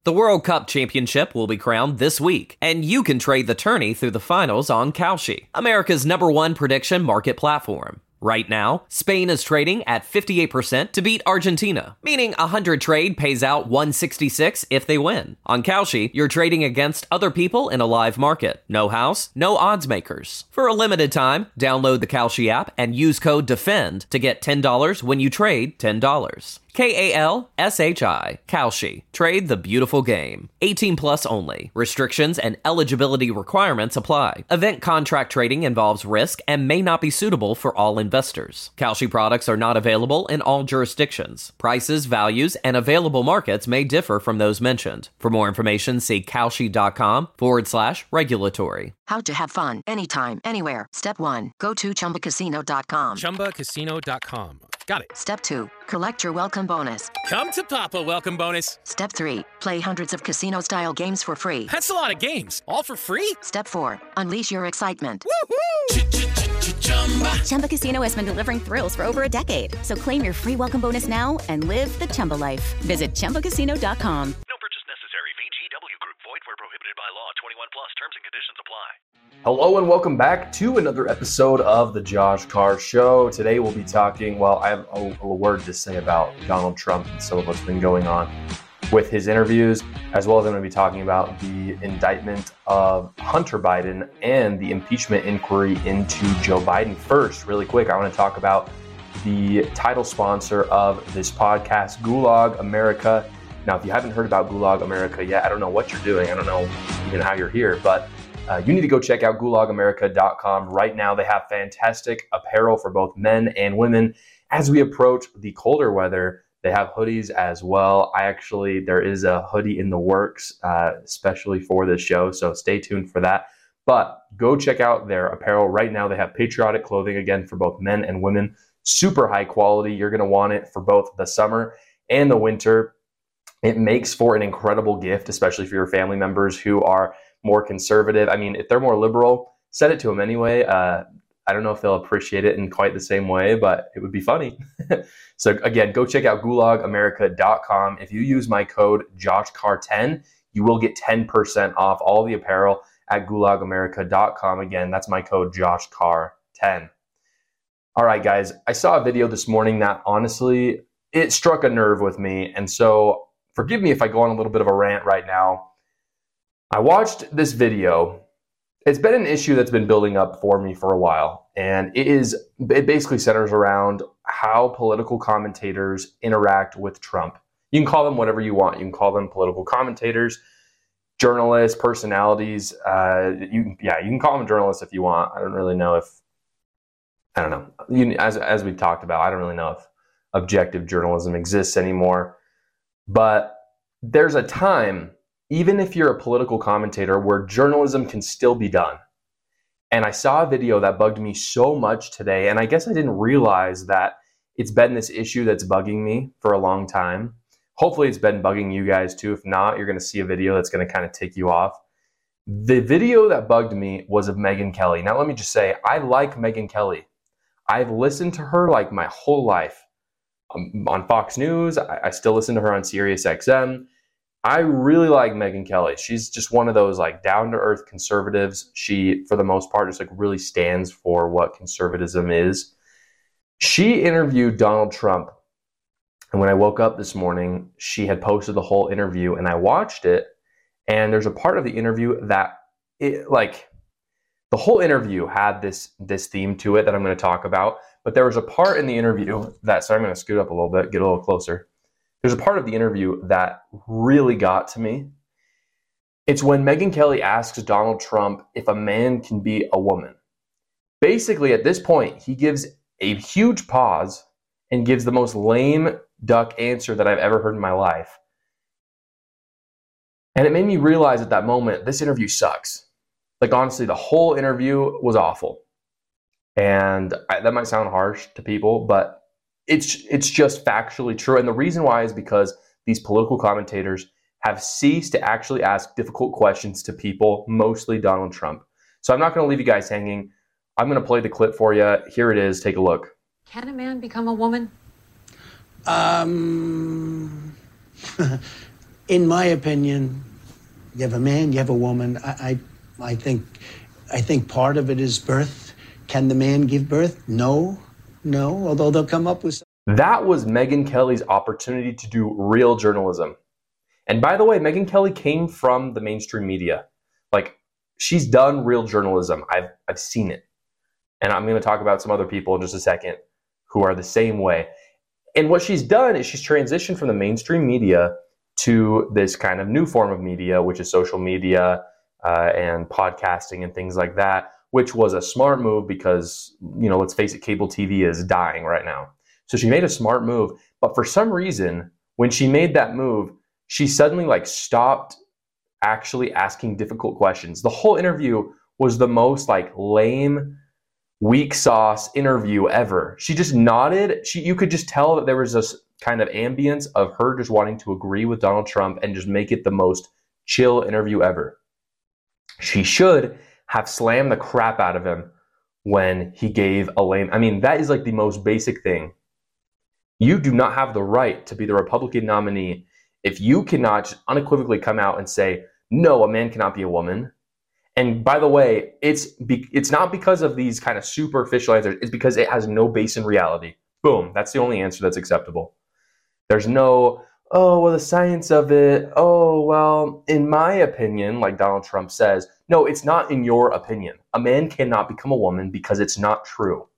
The World Cup Championship will be crowned this week, and you can trade the tourney through the finals on Kalshi, America's #1 prediction market platform. Right now, Spain is trading at 58% to beat Argentina, meaning 100 trade pays out 166 if they win. On Kalshi, you're trading against other people in a live market. No house, no odds makers. For a limited time, download the Kalshi app and use code DEFEND to get $10 when you trade $10. Kalshi. Kalshi. Trade the beautiful game. 18 plus only. Restrictions and eligibility requirements apply. Event contract trading involves risk and may not be suitable for all investors. Kalshi products are not available in all jurisdictions. Prices, values, and available markets may differ from those mentioned. For more information, see Kalshi.com/regulatory. How to have fun anytime, anywhere. Step 1. Go to ChumbaCasino.com. ChumbaCasino.com. Got it. Step 2. Collect your welcome bonus. Come to Papa welcome bonus. Step 3. Play hundreds of casino-style games for free. That's a lot of games. All for free? Step 4. Unleash your excitement. Woohoo! Chumba Casino has been delivering thrills for over a decade. So claim your free welcome bonus now and live the Chumba life. Visit ChumbaCasino.com. No purchase necessary. VGW Group. Void where prohibited by law. 21 plus. Terms and conditions apply. Hello and welcome back to another episode of the Josh Carr Show. Today we'll be talking, well, I have a word to say about Donald Trump and some of what's been going on with his interviews, as well as I'm going to be talking about the indictment of Hunter Biden and the impeachment inquiry into Joe Biden. First, really quick, I want to talk about the title sponsor of this podcast, Gulag America. Now, if you haven't heard about Gulag America yet, I don't know what you're doing. I don't know even how you're here, but you need to go check out gulagamerica.com. Right now, they have fantastic apparel for both men and women. As we approach the colder weather, they have hoodies as well. There is a hoodie in the works, especially for this show, so stay tuned for that. But go check out their apparel. Right now, they have patriotic clothing, again, for both men and women. Super high quality. You're going to want it for both the summer and the winter. It makes for an incredible gift, especially for your family members who are more conservative. I mean, if they're more liberal, send it to them anyway. I don't know if they'll appreciate it in quite the same way, but it would be funny. So again, go check out gulagamerica.com. If you use my code JoshCarr10, you will get 10% off all the apparel at gulagamerica.com. Again, that's my code JoshCarr10. All right, guys, I saw a video this morning that honestly, it struck a nerve with me. And so forgive me if I go on a little bit of a rant right now. I watched this video. It's been an issue that's been building up for me for a while, and it basically centers around how political commentators interact with Trump. You can call them whatever you want. You can call them political commentators, journalists, personalities. You can call them journalists if you want. I don't really know if, as we talked about, I don't really know if objective journalism exists anymore. But there's a time, even if you're a political commentator, where journalism can still be done. And I saw a video that bugged me so much today, and I guess I didn't realize that it's been this issue that's bugging me for a long time. Hopefully it's been bugging you guys too. If not, you're going to see a video that's going to kind of tick you off. The video that bugged me was of Megyn Kelly. Now let me just say, I like Megyn Kelly. I've listened to her like my whole life. On Fox News, I still listen to her on Sirius XM. I really like Megyn Kelly. She's just one of those like down-to-earth conservatives. She, for the most part, just like really stands for what conservatism is. She interviewed Donald Trump. And when I woke up this morning, she had posted the whole interview and I watched it. And there's a part of the interview that the whole interview had this theme to it that I'm going to talk about. But there was a part in the interview so I'm going to scoot up a little bit, get a little closer. There's a part of the interview that really got to me. It's when Megyn Kelly asks Donald Trump if a man can be a woman. Basically, at this point, he gives a huge pause and gives the most lame duck answer that I've ever heard in my life. And it made me realize at that moment, this interview sucks. Like, honestly, the whole interview was awful. And that might sound harsh to people, but it's just factually true. And the reason why is because these political commentators have ceased to actually ask difficult questions to people, mostly Donald Trump. So I'm not going to leave you guys hanging. I'm going to play the clip for you. Here it is. Take a look. Can a man become a woman? In my opinion, you have a man, you have a woman. I think part of it is birth. Can the man give birth? No, although they'll come up with... That was Megyn Kelly's opportunity to do real journalism. And by the way, Megyn Kelly came from the mainstream media. Like, she's done real journalism. I've seen it. And I'm going to talk about some other people in just a second who are the same way. And what she's done is she's transitioned from the mainstream media to this kind of new form of media, which is social media and podcasting and things like that, which was a smart move because, let's face it, cable TV is dying right now. So she made a smart move. But for some reason, when she made that move, she suddenly stopped actually asking difficult questions. The whole interview was the most lame, weak sauce interview ever. She just nodded. You could just tell that there was this kind of ambience of her just wanting to agree with Donald Trump and just make it the most chill interview ever. She should have slammed the crap out of him when he gave a lame... that is the most basic thing. You do not have the right to be the Republican nominee if you cannot just unequivocally come out and say, no, a man cannot be a woman. And by the way, it's not because of these kind of superficial answers. It's because it has no base in reality. Boom. That's the only answer that's acceptable. There's no, the science of it. In my opinion, like Donald Trump says, no, it's not in your opinion. A man cannot become a woman because it's not true.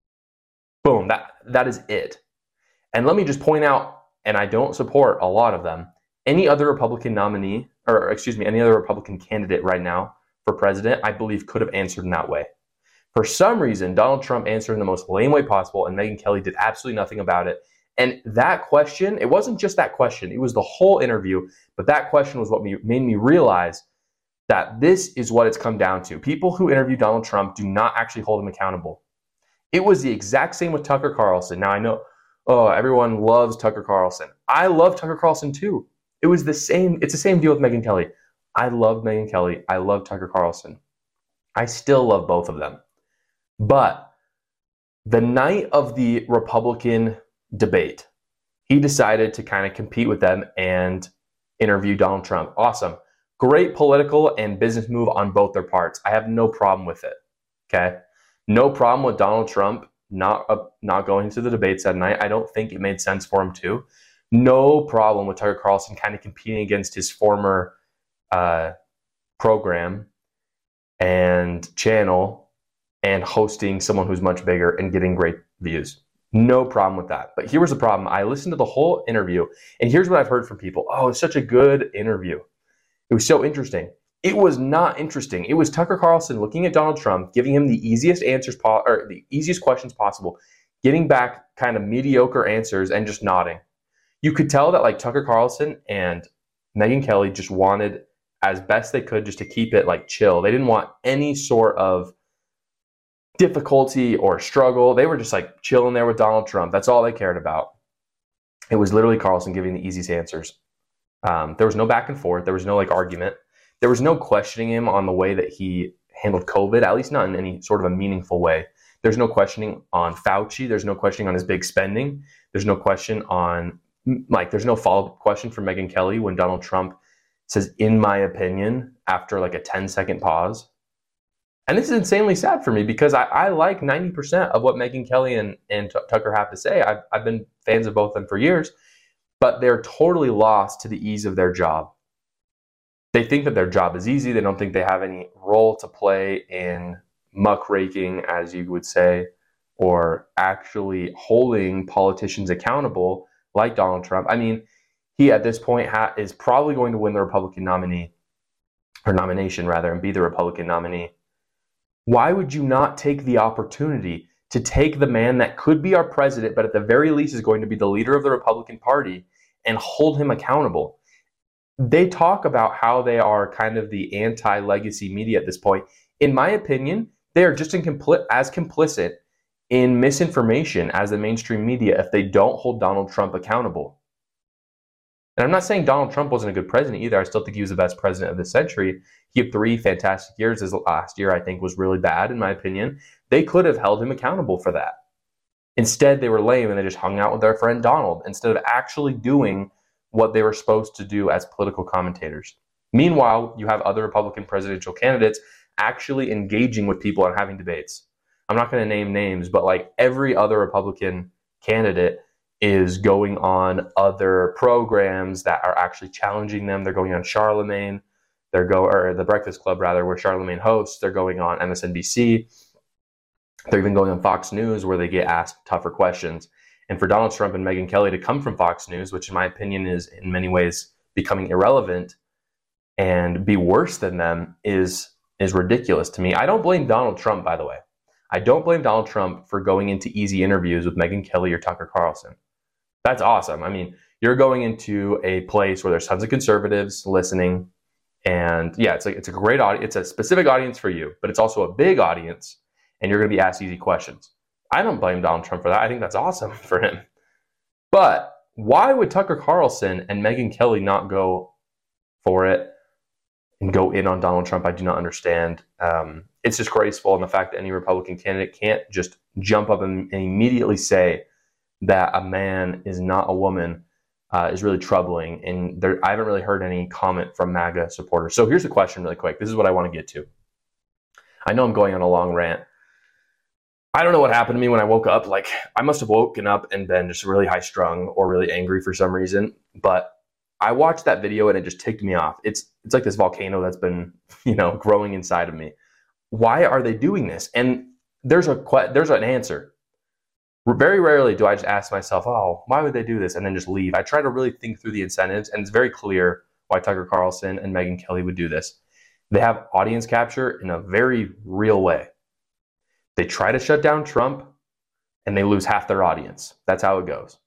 Boom. That is it. And let me just point out, and I don't support a lot of them, any other Republican nominee, any other Republican candidate right now for president, I believe could have answered in that way. For some reason, Donald Trump answered in the most lame way possible, and Megyn Kelly did absolutely nothing about it. And that question, it wasn't just that question, it was the whole interview, but that question was what made me realize that this is what it's come down to. People who interview Donald Trump do not actually hold him accountable. It was the exact same with Tucker Carlson. Now I know, everyone loves Tucker Carlson. I love Tucker Carlson too. It's the same deal with Megyn Kelly. I love Megyn Kelly. I love Tucker Carlson. I still love both of them. But the night of the Republican debate, he decided to kind of compete with them and interview Donald Trump. Awesome. Great political and business move on both their parts. I have no problem with it. Okay? No problem with Donald Trump not going to the debates that night. I don't think it made sense for him to. No problem with Tucker Carlson kind of competing against his former program and channel and hosting someone who's much bigger and getting great views. No problem with that. But here was the problem. I listened to the whole interview, and here's what I've heard from people. Oh, it's such a good interview. It was so interesting. It was not interesting. It was Tucker Carlson looking at Donald Trump, giving him the easiest answers or the easiest questions possible, getting back kind of mediocre answers and just nodding. You could tell that Tucker Carlson and Megyn Kelly just wanted as best they could just to keep it chill. They didn't want any sort of difficulty or struggle. They were just chilling there with Donald Trump. That's all they cared about. It was literally Carlson giving the easiest answers. There was no back and forth. There was no argument. There was no questioning him on the way that he handled COVID, at least not in any sort of a meaningful way. There's no questioning on Fauci. There's no questioning on his big spending. There's no question on, there's no follow-up question from Megyn Kelly when Donald Trump says, in my opinion, after a 10-second pause. And this is insanely sad for me because I like 90% of what Megyn Kelly and Tucker have to say. I've been fans of both of them for years, but they're totally lost to the ease of their job. They think that their job is easy. They don't think they have any role to play in muckraking, as you would say, or actually holding politicians accountable like Donald Trump. He at this point is probably going to win the Republican nomination, and be the Republican nominee. Why would you not take the opportunity to take the man that could be our president, but at the very least is going to be the leader of the Republican Party, and hold him accountable? They talk about how they are kind of the anti-legacy media at this point. In my opinion, they are just as complicit in misinformation as the mainstream media if they don't hold Donald Trump accountable. And I'm not saying Donald Trump wasn't a good president either. I still think he was the best president of the century. He had 3 fantastic years. His last year, I think, was really bad, in my opinion. They could have held him accountable for that. Instead, they were lame and they just hung out with their friend Donald instead of actually doing what they were supposed to do as political commentators. Meanwhile, you have other Republican presidential candidates actually engaging with people and having debates. I'm not going to name names, but like every other Republican candidate is going on other programs that are actually challenging them. They're going on Charlemagne, or the Breakfast Club rather, where Charlemagne hosts. They're going on MSNBC. They're even going on Fox News, where they get asked tougher questions. And for Donald Trump and Megyn Kelly to come from Fox News, which in my opinion is in many ways becoming irrelevant, and be worse than them is ridiculous to me. I don't blame Donald Trump, by the way. I don't blame Donald Trump for going into easy interviews with Megyn Kelly or Tucker Carlson. That's awesome. I mean, you're going into a place where there's tons of conservatives listening, and yeah, it's a great audience. It's a specific audience for you, but it's also a big audience, and you're going to be asked easy questions. I don't blame Donald Trump for that. I think that's awesome for him. But why would Tucker Carlson and Megyn Kelly not go for it and go in on Donald Trump? I do not understand. It's disgraceful, and the fact that any Republican candidate can't just jump up and immediately say that a man is not a woman is really troubling. And I haven't really heard any comment from MAGA supporters. So here's the question really quick. This is what I want to get to. I know I'm going on a long rant. I don't know what happened to me when I woke up. Like, I must have woken up and been just really high strung or really angry for some reason. But I watched that video and it just ticked me off. It's like this volcano that's been, growing inside of me. Why are they doing this? And there's an answer. Very rarely do I just ask myself, oh, why would they do this? And then just leave. I try to really think through the incentives, and it's very clear why Tucker Carlson and Megyn Kelly would do this. They have audience capture in a very real way. They try to shut down Trump, and they lose half their audience. That's how it goes.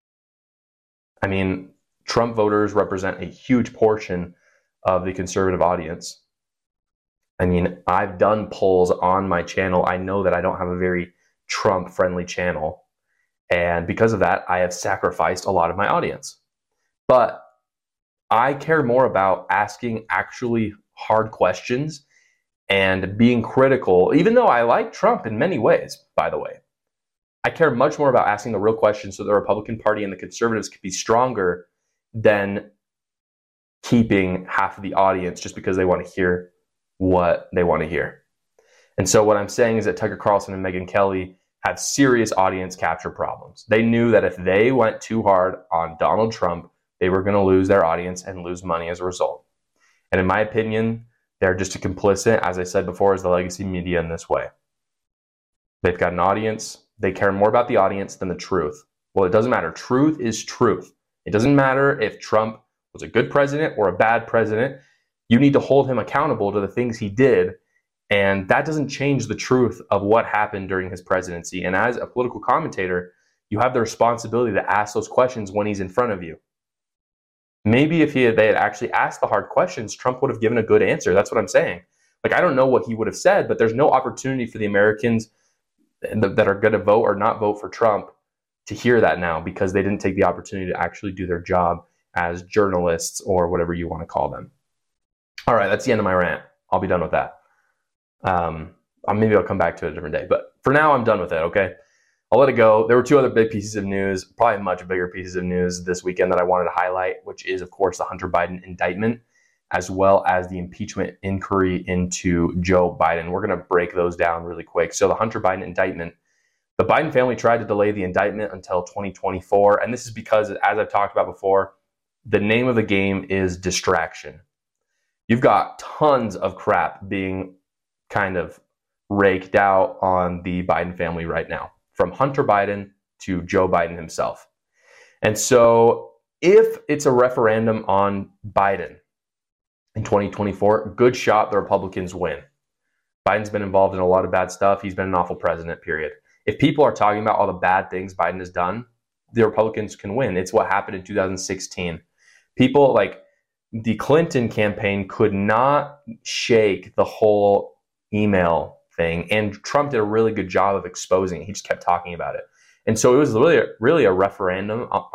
I mean, Trump voters represent a huge portion of the conservative audience. I mean, I've done polls on my channel. I know that I don't have a very Trump-friendly channel. And because of that, I have sacrificed a lot of my audience. But I care more about asking actually hard questions and being critical, even though I like Trump in many ways, by the way. I care much more about asking the real questions so the Republican Party and the conservatives could be stronger than keeping half of the audience just because they want to hear what they want to hear. And so what I'm saying is that Tucker Carlson and Megyn Kelly have serious audience capture problems. They knew that if they went too hard on Donald Trump, they were going to lose their audience and lose money as a result. And in my opinion, they're just as complicit, as I said before, as the legacy media in this way. They've got an audience. They care more about the audience than the truth. Well, it doesn't matter. Truth is truth. It doesn't matter if Trump was a good president or a bad president. You need to hold him accountable to the things he did. And that doesn't change the truth of what happened during his presidency. And as a political commentator, you have the responsibility to ask those questions when he's in front of you. Maybe if they had actually asked the hard questions, Trump would have given a good answer. That's what I'm saying. Like, I don't know what he would have said, but there's no opportunity for the Americans that are going to vote or not vote for Trump to hear that now, because they didn't take the opportunity to actually do their job as journalists or whatever you want to call them. All right, that's the end of my rant. I'll be done with that. Maybe I'll come back to it a different day, but for now I'm done with it. Okay, I'll let it go. There were two other big pieces of news, probably much bigger pieces of news this weekend that I wanted to highlight, which is, of course, the Hunter Biden indictment, as well as the impeachment inquiry into Joe Biden. We're going to break those down really quick. So the Hunter Biden indictment, the Biden family tried to delay the indictment until 2024. And this is because, as I've talked about before, the name of the game is distraction. You've got tons of crap being kind of raked out on the Biden family right now, from Hunter Biden to Joe Biden himself. And so if it's a referendum on Biden in 2024, good shot the Republicans win. Biden's been involved in a lot of bad stuff. He's been an awful president, period. If people are talking about all the bad things Biden has done, the Republicans can win. It's what happened in 2016. People like the Clinton campaign could not shake the whole email thing, and Trump did a really good job of exposing it. He just kept talking about it. And so it was really a referendum, on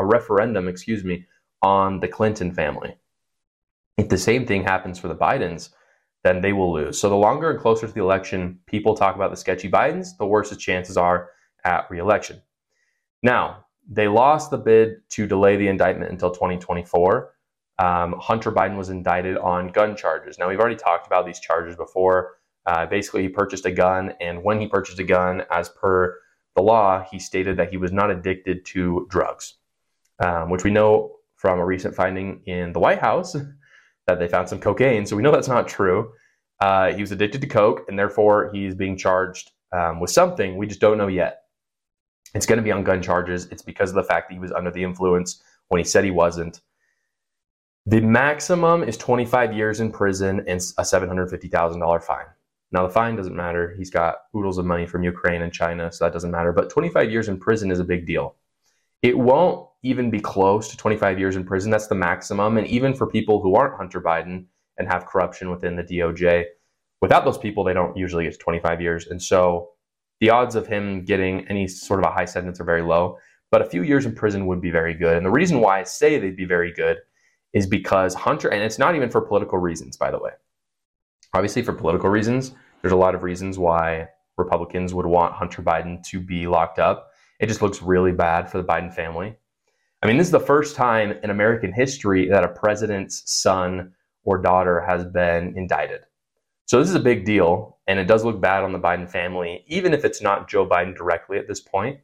the Clinton family. If the same thing happens for the Bidens, then they will lose. So the longer and closer to the election people talk about the sketchy Bidens, the worse the chances are at re-election. Now, they lost the bid to delay the indictment until 2024. Hunter Biden was indicted on gun charges. Now, we've already talked about these charges before. Basically, he purchased a gun, and when he purchased a gun, as per the law, he stated that he was not addicted to drugs, which we know from a recent finding in the White House that they found some cocaine. So we know that's not true. He was addicted to coke, and therefore he's being charged with something. We just don't know yet. It's going to be on gun charges. It's because of the fact that he was under the influence when he said he wasn't. The maximum is 25 years in prison and a $750,000 fine. Now, the fine doesn't matter. He's got oodles of money from Ukraine and China, so that doesn't matter. But 25 years in prison is a big deal. It won't even be close to 25 years in prison. That's the maximum. And even for people who aren't Hunter Biden and have corruption within the DOJ, without those people, they don't usually get to 25 years. And so the odds of him getting any sort of a high sentence are very low. But a few years in prison would be very good. And the reason why I say they'd be very good is because Hunter, and it's not even for political reasons, by the way. Obviously, for political reasons, there's a lot of reasons why Republicans would want Hunter Biden to be locked up. It just looks really bad for the Biden family. I mean, this is the first time in American history that a president's son or daughter has been indicted. So this is a big deal, and it does look bad on the Biden family, even if it's not Joe Biden directly at this point.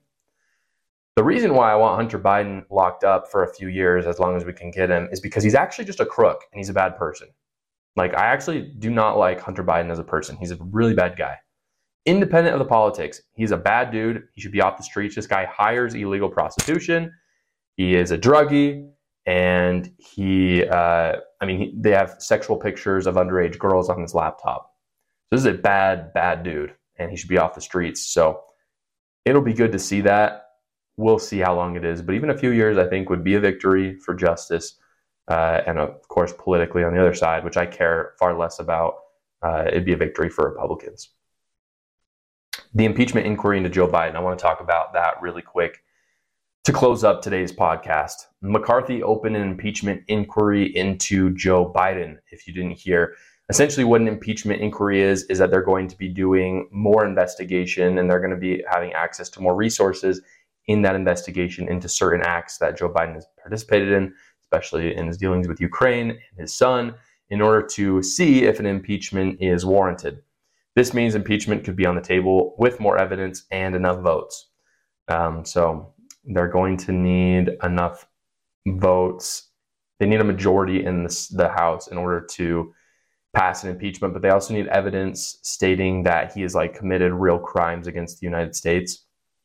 The reason why I want Hunter Biden locked up for a few years, as long as we can get him, is because he's actually just a crook, and he's a bad person. Like, I actually do not like Hunter Biden as a person. He's a really bad guy. Independent of the politics, he's a bad dude. He should be off the streets. This guy hires illegal prostitution. He is a druggie, and they have sexual pictures of underage girls on his laptop. So this is a bad, bad dude, and he should be off the streets. So it'll be good to see that. We'll see how long it is. But even a few years, I think, would be a victory for justice. And of course, politically on the other side, which I care far less about, it'd be a victory for Republicans. The impeachment inquiry into Joe Biden, I want to talk about that really quick to close up today's podcast. McCarthy opened an impeachment inquiry into Joe Biden, if you didn't hear. Essentially, what an impeachment inquiry is that they're going to be doing more investigation, and they're going to be having access to more resources in that investigation into certain acts that Joe Biden has participated in, especially in his dealings with Ukraine and his son, in order to see if an impeachment is warranted. This means impeachment could be on the table with more evidence and enough votes. So they're going to need enough votes. They need a majority in the House in order to pass an impeachment, but they also need evidence stating that he has committed real crimes against the United States.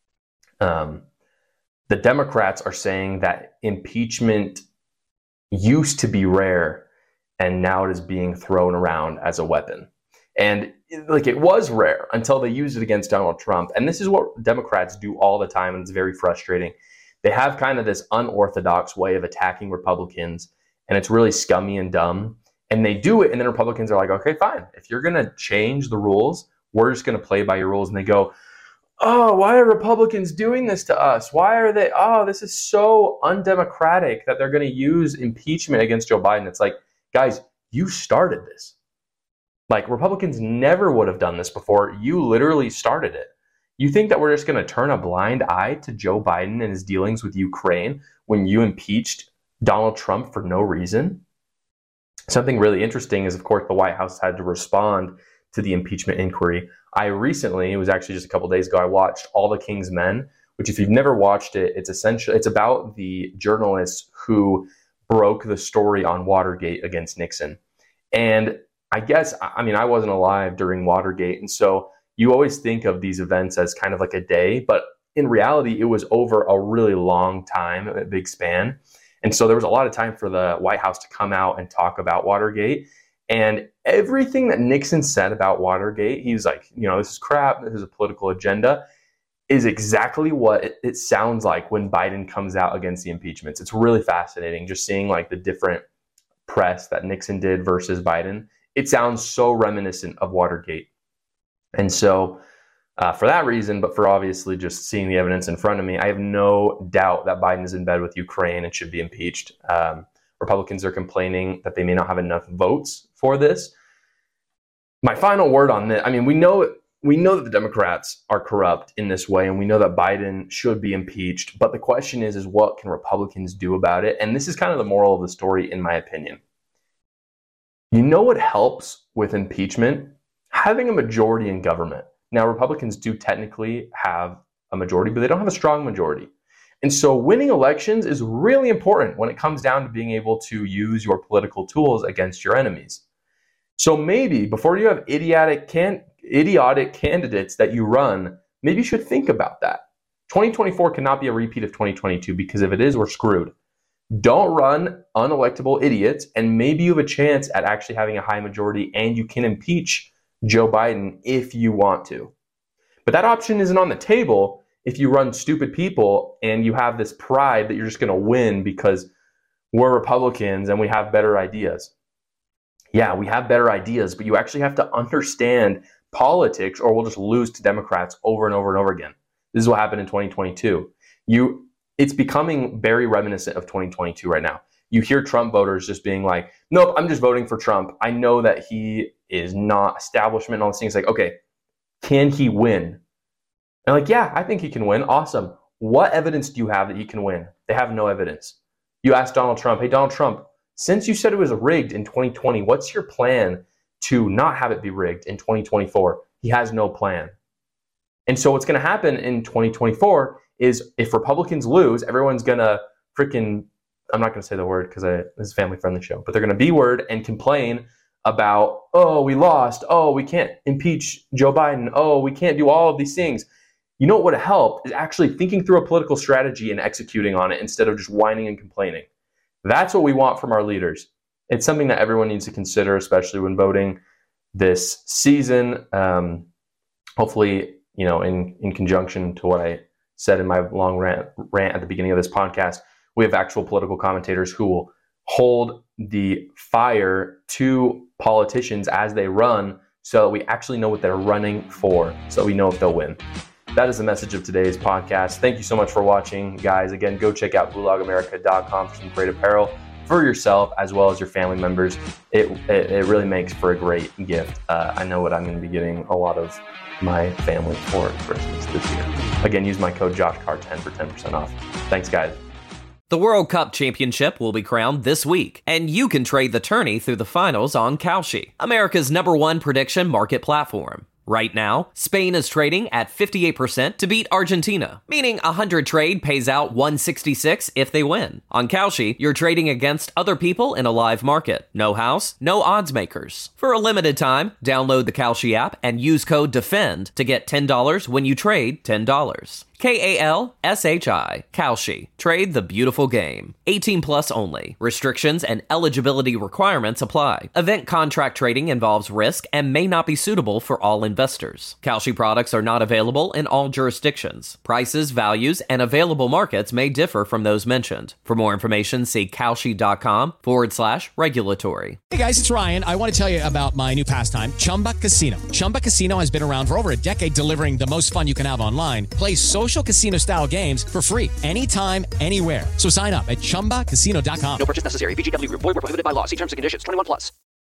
The Democrats are saying that impeachment used to be rare, and now it is being thrown around as a weapon. And it was rare until they used it against Donald Trump. And this is what Democrats do all the time, and it's very frustrating. They have kind of this unorthodox way of attacking Republicans, and it's really scummy and dumb. And they do it, and then Republicans are like, okay, fine. If you're going to change the rules, we're just going to play by your rules. And they go, oh, why are Republicans doing this to us? Why are they, this is so undemocratic that they're going to use impeachment against Joe Biden. It's like, guys, you started this. Republicans never would have done this before. You literally started it. You think that we're just going to turn a blind eye to Joe Biden and his dealings with Ukraine when you impeached Donald Trump for no reason? Something really interesting is, of course, the White House had to respond to the impeachment inquiry. I recently, it was actually just a couple days ago, I watched All the King's Men, which if you've never watched it, it's about the journalists who broke the story on Watergate against Nixon. And I wasn't alive during Watergate. And so you always think of these events as kind of like a day, but in reality, it was over a really long time, a big span. And so there was a lot of time for the White House to come out and talk about Watergate. And everything that Nixon said about Watergate, he was like, this is crap, this is a political agenda, is exactly what it sounds like when Biden comes out against the impeachments. It's really fascinating just seeing the different press that Nixon did versus Biden. It sounds so reminiscent of Watergate. And so for that reason, but for obviously just seeing the evidence in front of me, I have no doubt that Biden is in bed with Ukraine and should be impeached. Republicans are complaining that they may not have enough votes for this. My final word on this, we know we know that the Democrats are corrupt in this way, and we know that Biden should be impeached. But the question is what can Republicans do about it? And this is kind of the moral of the story, in my opinion. You know what helps with impeachment? Having a majority in government. Now, Republicans do technically have a majority, but they don't have a strong majority. And so winning elections is really important when it comes down to being able to use your political tools against your enemies. So maybe before you have idiotic candidates that you run, maybe you should think about that. 2024 cannot be a repeat of 2022, because if it is, we're screwed. Don't run unelectable idiots, and maybe you have a chance at actually having a high majority and you can impeach Joe Biden if you want to. But that option isn't on the table if you run stupid people and you have this pride that you're just going to win because we're Republicans and we have better ideas. Yeah, we have better ideas, but you actually have to understand politics or we'll just lose to Democrats over and over and over again. This is what happened in 2022. It's becoming very reminiscent of 2022 right now. You hear Trump voters just being like, nope, I'm just voting for Trump. I know that he is not establishment and all these things. Like, okay, can he win? And like, yeah, I think he can win. Awesome. What evidence do you have that he can win? They have no evidence. You ask Donald Trump, hey, Donald Trump, since you said it was rigged in 2020, what's your plan to not have it be rigged in 2024? He has no plan. And so what's going to happen in 2024 is if Republicans lose, everyone's going to freaking, I'm not going to say the word because this is a family-friendly show, but they're going to B-word and complain about, oh, we lost. Oh, we can't impeach Joe Biden. Oh, we can't do all of these things. You know what would have helped is actually thinking through a political strategy and executing on it instead of just whining and complaining. That's what we want from our leaders. It's something that everyone needs to consider, especially when voting this season. Hopefully, in conjunction to what I said in my long rant at the beginning of this podcast, we have actual political commentators who will hold the fire to politicians as they run so that we actually know what they're running for, so we know if they'll win. That is the message of today's podcast. Thank you so much for watching, guys. Again, go check out BlueLogAmerica.com for some great apparel for yourself as well as your family members. It really makes for a great gift. I know what I'm going to be giving a lot of my family for Christmas this year. Again, use my code JoshCarr10 for 10% off. Thanks, guys. The World Cup Championship will be crowned this week, and you can trade the tourney through the finals on Kalshi, America's #1 prediction market platform. Right now, Spain is trading at 58% to beat Argentina, meaning 100 trade pays out 166 if they win. On Kalshi, you're trading against other people in a live market. No house, no odds makers. For a limited time, download the Kalshi app and use code DEFEND to get $10 when you trade $10. Kalshi. Kalshi. Trade the beautiful game. 18 plus only. Restrictions and eligibility requirements apply. Event contract trading involves risk and may not be suitable for all investors. Kalshi products are not available in all jurisdictions. Prices, values, and available markets may differ from those mentioned. For more information, see Kalshi.com/regulatory. Hey guys, it's Ryan. I want to tell you about my new pastime, Chumba Casino. Chumba Casino has been around for over a decade, delivering the most fun you can have online. Play social casino style games for free anytime, anywhere. So sign up at ChumbaCasino.com. No purchase necessary. VGW Group. Void where prohibited by law. See terms and conditions. 21 plus.